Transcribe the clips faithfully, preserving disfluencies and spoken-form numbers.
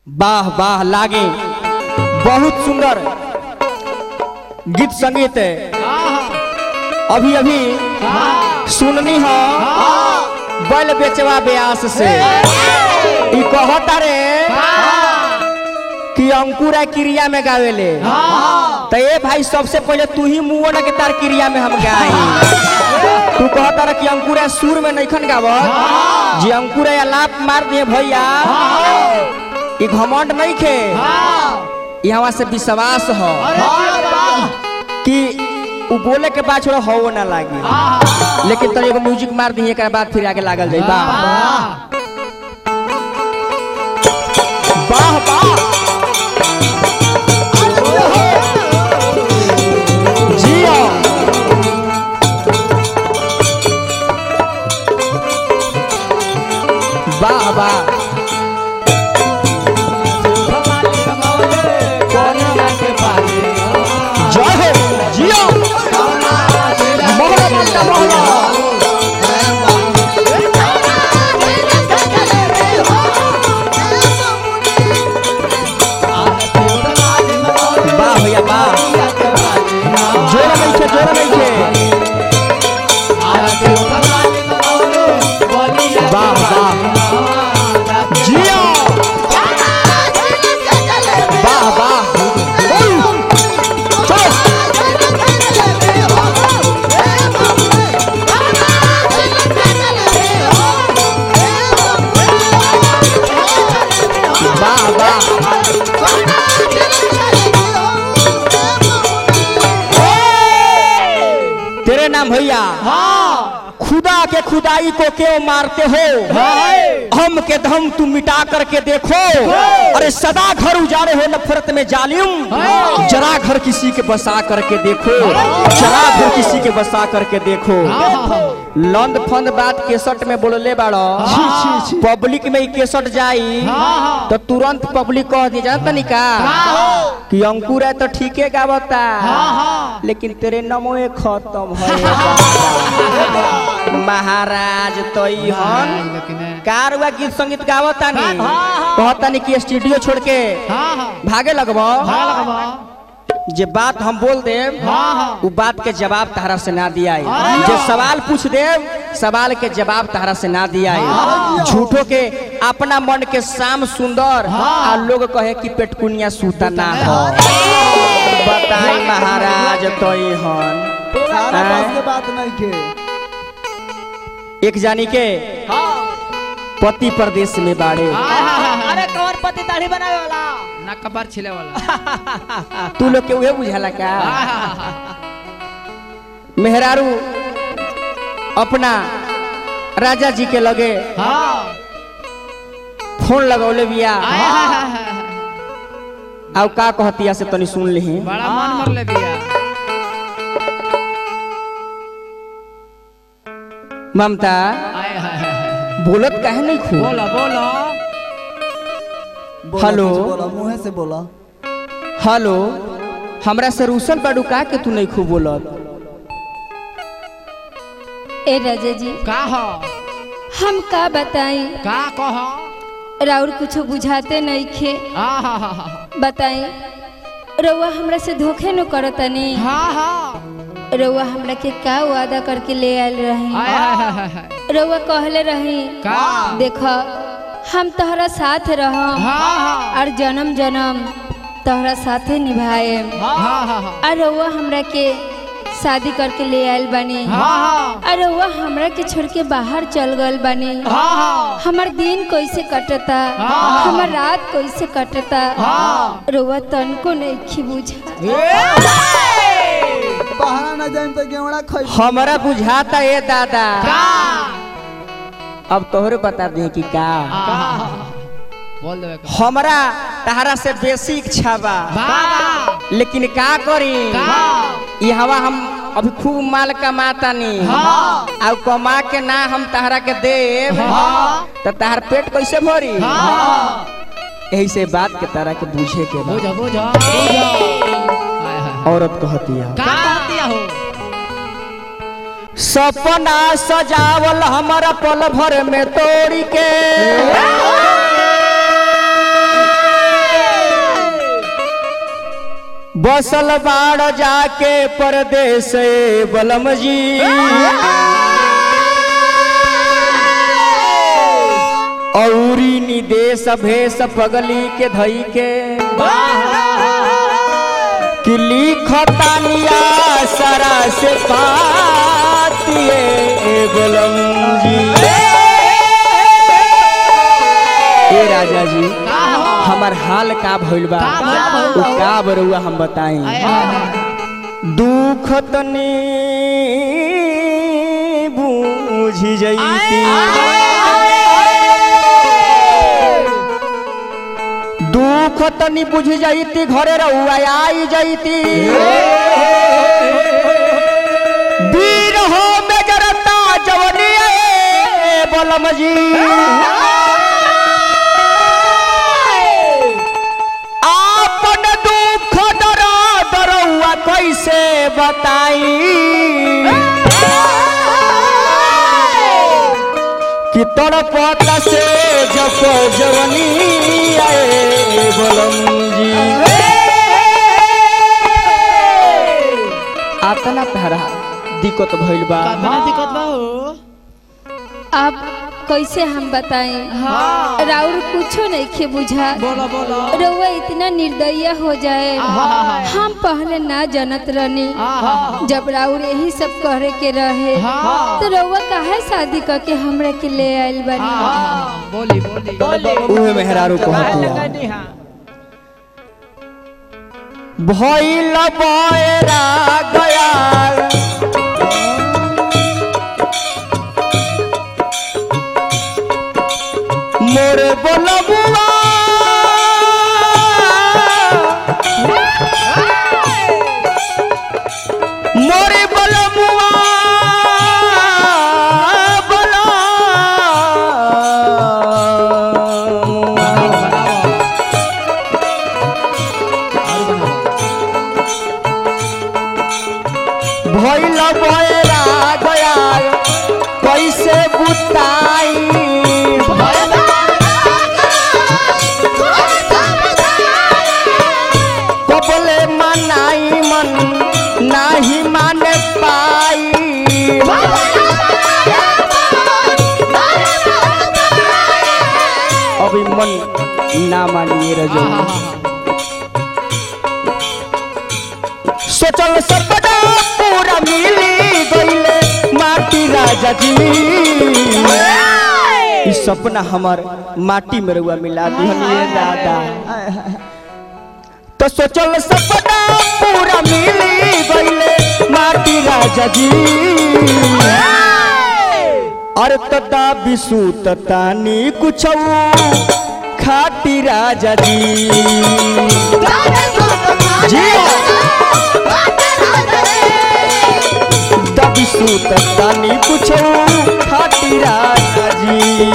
वाह वाह लागे बहुत सुंदर गीत संगीत अभी अभी सुननी हो बल बेचवा ब्यास से ई कहता रे कि अंकुरा क्रिया में गावेले तो ये भाई सबसे पहले तू ही मुँह न के तार क्रिया में हम गाई तू कहता रे कि अंकुरा सुर में नैखन गावत जी अंकुरा लाप मार दिए भैया ई घमंड नहीं खे यहाँ से विश्वास हो कि उ बोले के बाद छोड़ा हो ना लागे लेकिन तनी एगो म्यूजिक मार दी एक बाद फिर आगे लागल जाई वाह वाह वाह जियो वाह वाह तेरे नाम भैया हाँ। खुदा के खुदाई को क्यों मारते हो हम के धम तुम मिटा करके देखो अरे सदा घर उजाड़े हो नफरत में जालिम जरा घर किसी के बसा करके देखो जरा घर किसी के बसा करके देखो लंद फंद बात केसट में बोलले बाड़ो पब्लिक में केसट जाई तो तुरंत पब्लिक कह दी जानता नहीं का कि अंकुर है तो ठीक है गावता लेकिन तेरे नमो खत्म है महाराज तो कार हुआ गीत संगीत गावता नहीं कहता नहीं कि स्टूडियो छोड़ के भागे लगबो जे बात हम बोल दे वो बात के जवाब तहरा से ना दिया जे सवाल पूछ दे सवाल के जवाब तहरा से ना दिया झूठो के अपना मन के शाम सुंदर आ लोग कहे कि पेटकुनिया सूता ना हो बताई महाराज तो बात नहीं के एक जानी के पति प्रदेश में बाड़े अरे कौन पति दाढ़ी बनावे वाला ना कबार छिले वाला तू लोग के उहे बुझाला का मेहरारू अपना राजा जी के लगे फोन लगौले बिया आउ का कहतिया से तनी सुन ली बड़ा मन मर ले बिया ममता बोलत काहे नहीं खू बोलो बोलो हेलो मुँह से बोला हेलो हमरा से रूसल बाडू का के तू नहीं खू बोलत ए राजा जी का हो हम का बताई का कहो राउर कुछ बुझाते नहीं खे बताई रउआ हमरा से धोखे न करतनी हाँ हाँ रउआ हमरा के का वादा करके ले आयल रही रउआ कहले रही का देखो हम तोहरा साथ रहम और जन्म जन्म तोहरा साथे निभाए और रउआ हमरा के शादी करके ले आयल बानी और रउआ हमरा के छोड़ के बाहर चल गल बानी हमार दिन कैसे कटता हमार रात कैसे कटता रउआ तनको नहीं बुझा बहाना न जाए तो गेवड़ा खाई हमरा बुझाता ए दादा अब तोहरे बता दे कि का बोल दे हमरा तहरा से बेसी इच्छा बा लेकिन का करी ये हवा हम अभी खूब माल कमाता नहीं और कमा के ना हम तहरा के देव तो तहर पेट कैसे भरी यही से बात के तरह के बूझे के बा। बुझो बुझो औरत कहती है का कहती हो सपना सजावल हमारा पल भर में तोड़ी के बसल बाड़ जाके परदेश बलम जी औरी निदेश भेष पगली के धई के कि लिखतानिया सरा से पातिए बलम जी। ए राजा जी हमार हाल का भइल बा उ का बरुआ हम बताई। दुख तनी बूझी जईती दुख तनी बुझ जाती घरे रहुआ आई जाती वीर हो में जरता जवनी बलम जी आपन दुख डरा दरुआ कैसे बताई कि तड़पत से जब जवनी आए बलम जी। आतना तहरा दिक्कत भइल बा दिक्कत बा हो अब कैसे हम बताएं हाँ। राउर कुछो नहीं खे बुझा बोलो बोलो रउआ इतना निर्दयी हो जाए हाँ। हम पहले ना जानत रहनी हाँ। जब राउर यही सब करे के रहे हाँ। तो रउआ काहे शादी करके हमरा के ले आइल बानी। हाँ। बोली बोली उहे मेहरारू को हतिया भइल बयरा गया मोर बोलबुआ मोर बोलबुआ बोला भइल बयरा गया कैसे बुताई कबले मनाई मन नाही मान पाई अभी मन ना मानिए रजो सोचल सपना पूरा मिली गईले माटी राजा जी इस सपना हमार माटी में रुआ मिला दिहनिए दादा तो सोचल सपना पूरा मिली गईले माटी राजा जी अरे तदा बिसूत तानी कुछ खाटी राजा जी जी दबी सूत तानी कुछ खाटी राजा जी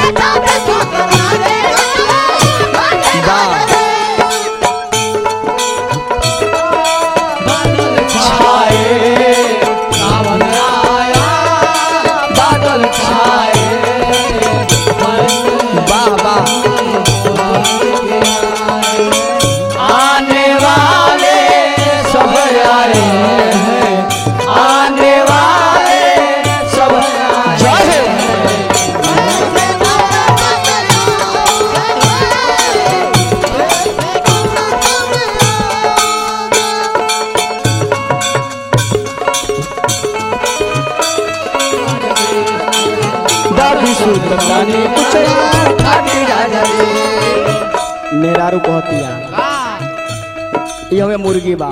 मेरारू कहतिया ये हमें मुर्गी बा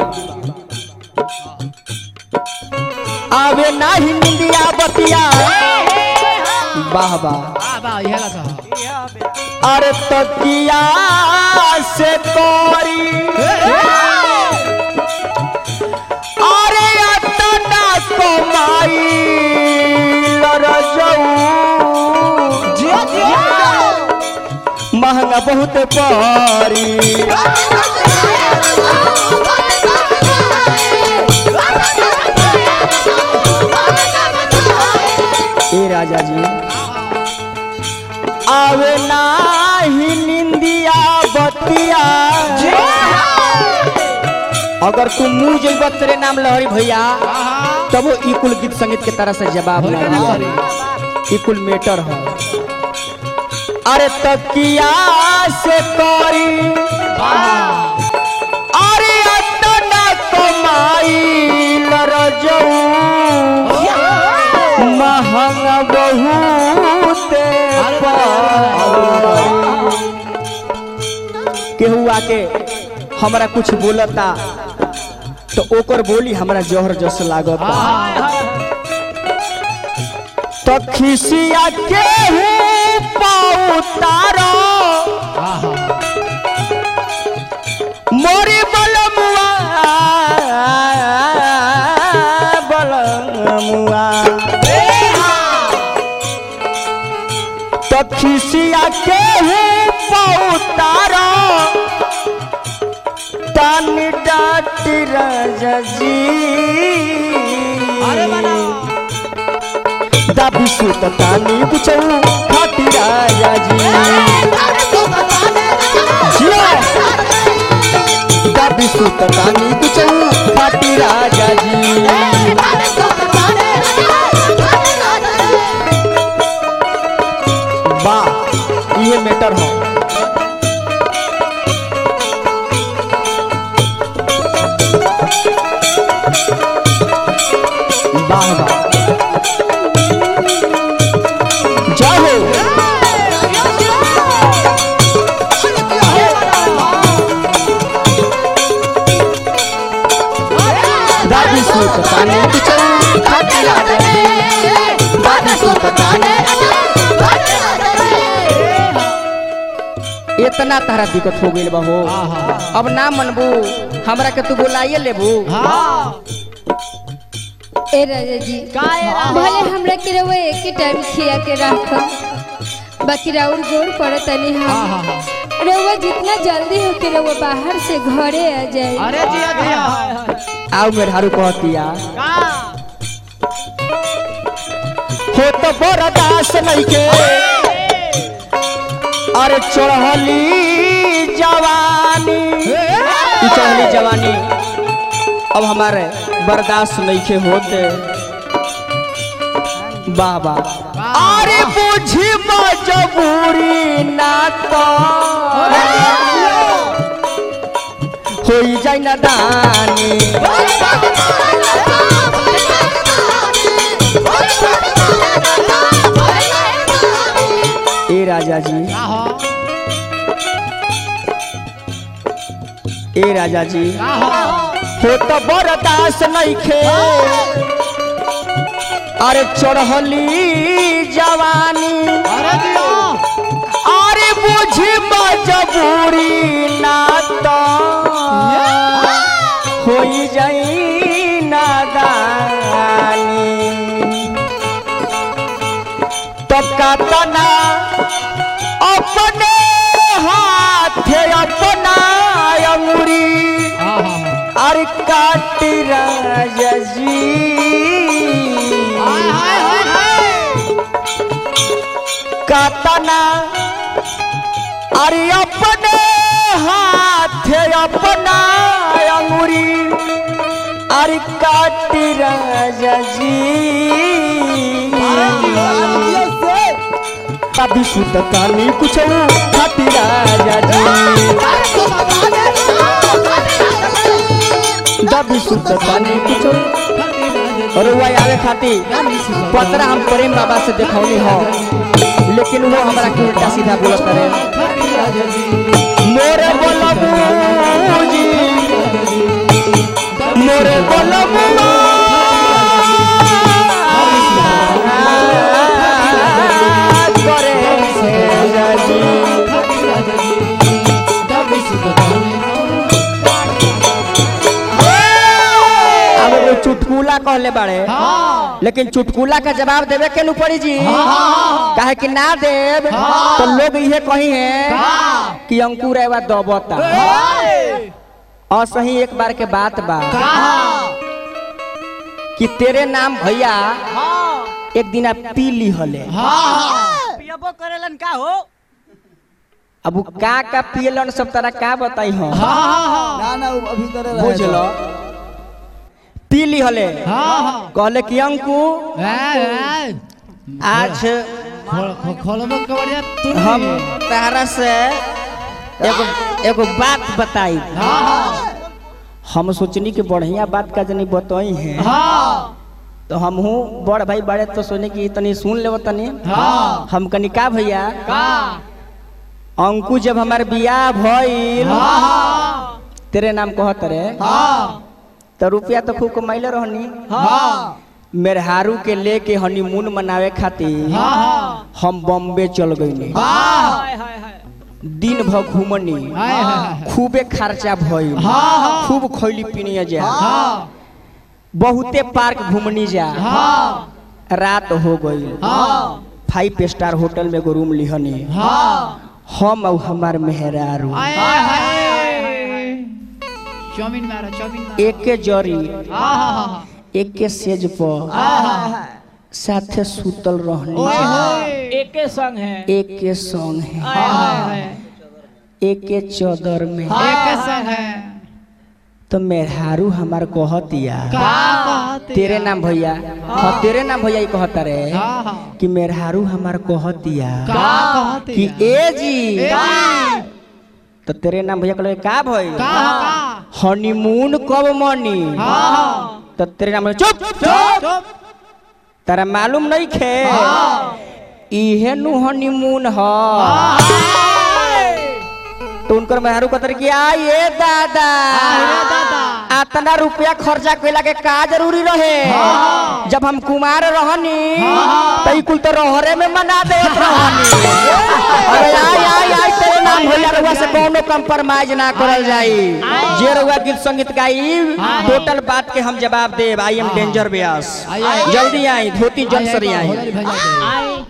आवे नाही निंदिया बतिया वाह वाह अरे तकिया से तोरी अरे अतना कमाई लरजऊ महंगा बहुत पारी ए राजा जी आवे नाही निंदिया बतिया अगर तू मुंह जइब तेरे नाम लहरी भैया तब वो ई कुल गीत संगीत के तरह से जवाब ना दिया। ई कुल मेटर है। अरे तकिया से करी अरे अतना कमाई लरजऊ महंगा बहुत केहू आके हमरा कुछ बोलता तो ओकर बोली हमरा जहर जस लागता। तो खिसिया केहू पाउतारो मोरी बलमुआ बलमुआ तो खिसिया केहू पाउतारो तानी डाटी राजा जी दाबी सुत तानी कुचऊ खाटी राजा जी दाबी सुत तानी कुचऊ खाटी राजा जी। वाह ये मैटर हो। वाह वाह जाओ दादी सूत ताने कुचऊ खाटी राजा जी दादी सूत ताने इतना तारा दिक्कत हो गइल बा हो। अब ना मनबू हमरा के तू बुलाइए लेबू। ए राजा जी भले हमरा के रवे एक ही टाइम खिया के रख बाकी राउर गोड़ पड़े तनी हम रवा जितना जल्दी हो के रवा बाहर से घरे आ जाए। अरे जिया जिया आओ मेरे हारू कहतिया हो तो बरदास नहीं के अरे चढ़ली जवानी चढ़ली जवानी अब हमारे बर्दाश्त नहीं के होते। बाबा अरे बुझी मजबूरी ना तो हो जाए ना दानी। ए राजा जी ए राजा जी हो तो बर्दाश्त नहीं खे अरे चढ़ली जवानी अरे बुझी मजबूरी ना तो हो जाई नादानी। तो कातना अपने हाथ अपना अंगुरी अरे काटी राजा जी कातना अरे अपने हाथ अपना अंगुरी अरे काटी राजा जी अभी सुत कानी कुछ खाती राजा जी दबी सुत कानी कुछ और वो आवे खाती पतरा हम प्रेम बाबा से देखौनी हो लेकिन वो हमारा के उल्टा सीधा बोलत करे मोरे बोलबू जी मोरे बोलबू चुटकुला कहले बाड़े लेकिन चुटकुला का जवाब देवे के पड़ी जी काहे कि ना देव तो लोग ये कही है कि अंकुर एवा दबता और सही एक बार के बात बा कि तेरे नाम भैया एक दिन आप पी ली हले पियबो करेलन का हो अब उ का का पियलन सब तरह का बताई हम ना ना उ अभी करे रहे बुझ लो पी ली हले कहले कि अंकु आज खोलबो कवड़िया तू हम तारा से एगो एगो बात बताई हम सोचनी कि बढ़िया बात का जनी बताई है तो हम हूँ बड़ भाई बड़े तो सोने की तनी सुन ले तनी हम कनी का भैया अंकु जब हमारे बियाह भइल तेरे नाम कहत रे तो रुपया तो खूब कमाइले रहनी मेहरारू के लेके हनीमून मनावे खातिर हम बॉम्बे चल गईनी दिन भर घूमनी खूबे खर्चा भइल खूब खैली पीनी जा बहुते पार्क घूमनी जा रात हो गई फाइव स्टार होटल में एगो रूम लिहनी हम और हमार मेहरारू चाउमीन मारो चाउमीन मारो एक के जरी एक के सेज पर साथे सुतल रहनी एक के संग है एक के संग है एक के चादर में एक संग है तो मेहरारू हमार कहतिया का कहते तेरे नाम भैया हाँ तेरे नाम भैया ही कहता रे कि मेहरारू हमार कहतिया का कहते कि ए जी तो तेरे नाम भैया कहले का भई का हनीमून कब मनी तो तेरे नाम चुप चुप तारा मालूम नहीं खे इहे नु हनीमून ह तो उनकर मेहरारू कहतर कि आइए दादा इतना रुपया खर्चा कैला के का जरूरी रहे जब हम कुमार रहनी तो कुल तो रहरे में मना देत रहनी अरे आई आई आई तेरे नाम भैया रउआ से कोनो कंप्रोमाइज ना करल जाई जे रउआ गीत संगीत गाई टोटल बात के हम जवाब देब आई एम डेंजर व्यास जल्दी आई धोती जन सरी आई आई